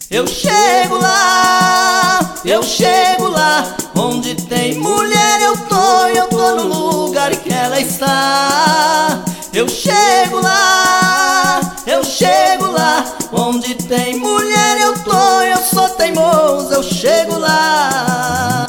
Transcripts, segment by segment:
Eu chego lá, onde tem mulher eu tô no lugar que ela está. Eu chego lá, onde tem mulher eu sou teimoso, eu chego lá.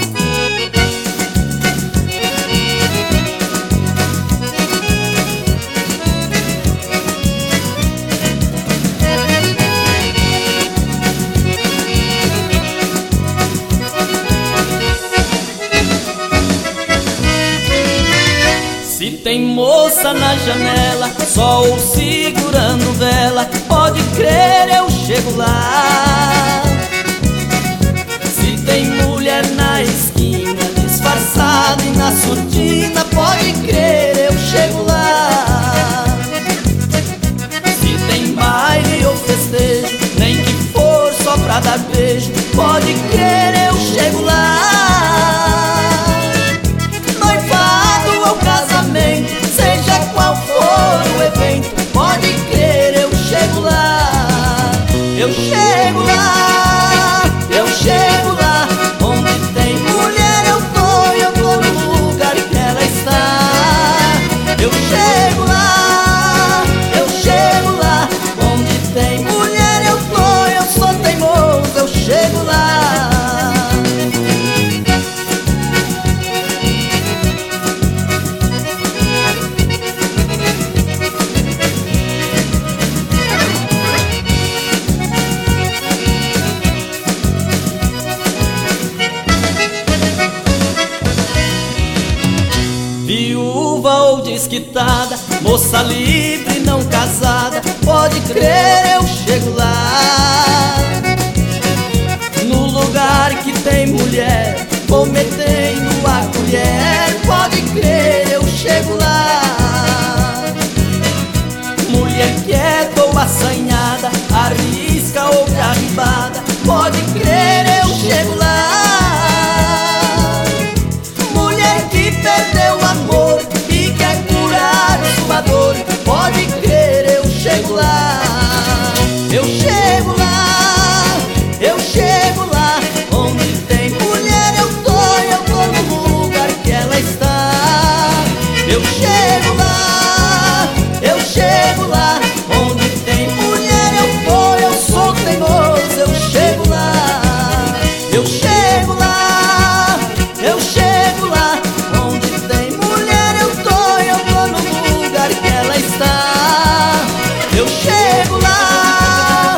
Se tem moça na janela, sol segurando vela, pode crer, eu chego lá. Se tem mulher na esquina, disfarçada e na surdina, pode crer, eu chego lá. Se tem baile ou festejo, nem que for só pra dar beijo, pode crer, eu chego lá. Seja qual for o evento, pode crer, eu chego lá. Eu chego lá, onde tem mulher eu tô no lugar que ela está. Eu chego lá, onde tem mulher eu sou teimoso, eu chego lá. Viúva ou desquitada, moça livre não casada, pode crer, eu chego lá. No lugar que tem mulher, vou metendo a colher, pode crer, eu chego lá. Mulher quieta ou assanhada, arrisca ou carribada, pode crer, eu chego lá. Perdeu o amor e quer curar sua dor, pode crer, eu chego lá. Eu chego lá, onde tem mulher eu tô no lugar que ela está. Eu chego lá, onde tem mulher eu sou teimoso, eu chego lá. Eu chego lá, onde tem mulher eu tô no lugar que ela está. Eu chego lá,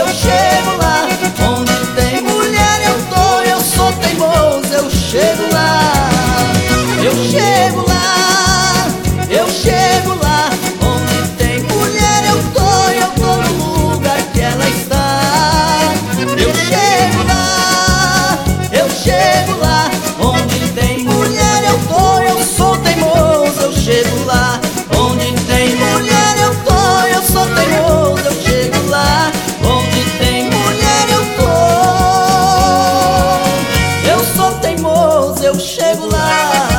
onde tem mulher eu sou teimoso, eu chego lá. Eu chego lá, onde tem mulher eu tô no lugar que ela está. Eu chego lá, onde tem mulher eu sou teimoso, eu chego lá. Onde tem mulher eu sou teimoso, eu chego lá. Onde tem mulher eu sou teimoso, eu chego lá.